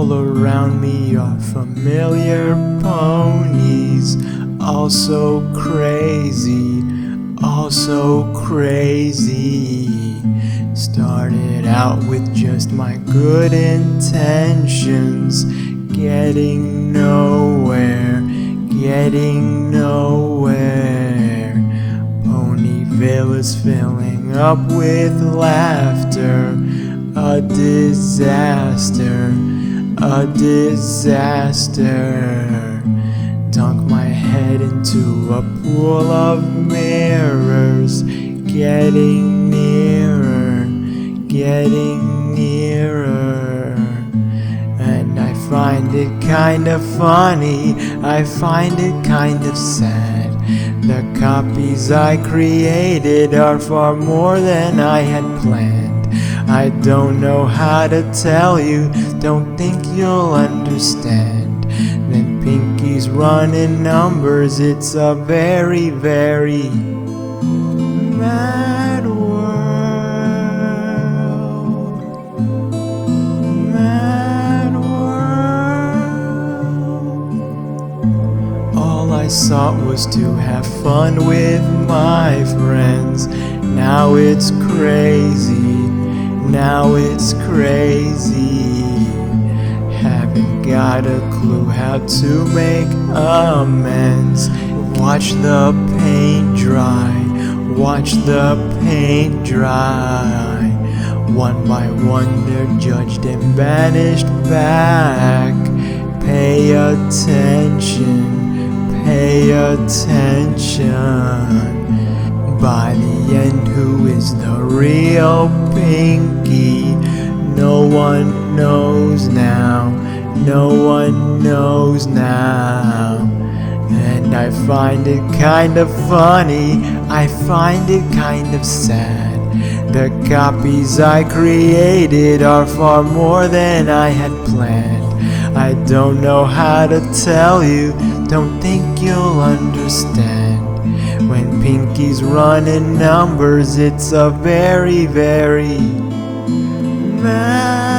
All around me are familiar ponies, all so crazy, all so crazy. Started out with just my good intentions, getting nowhere, getting nowhere. Ponyville is filling up with laughter, a disaster, a disaster. Dunk my head into a pool of mirrors, getting nearer, getting nearer. And I find it kind of funny, I find it kind of sad. The copies I created are far more than I had planned. I don't know how to tell you, don't think you'll understand. Then Pinky's running numbers, it's a very, very mad world. Mad world. All I sought was to have fun with my friends. Now it's crazy. Now it's crazy. Haven't got a clue how to make amends. Watch the paint dry, watch the paint dry. One by one they're judged and banished back. Pay attention, pay attention. By the end, who is the real Pinky? No one knows now, no one knows now. And I find it kind of funny, I find it kind of sad. The copies I created are far more than I had planned. I don't know how to tell you, don't think you'll understand. When Pinky's running numbers, it's a very, very mad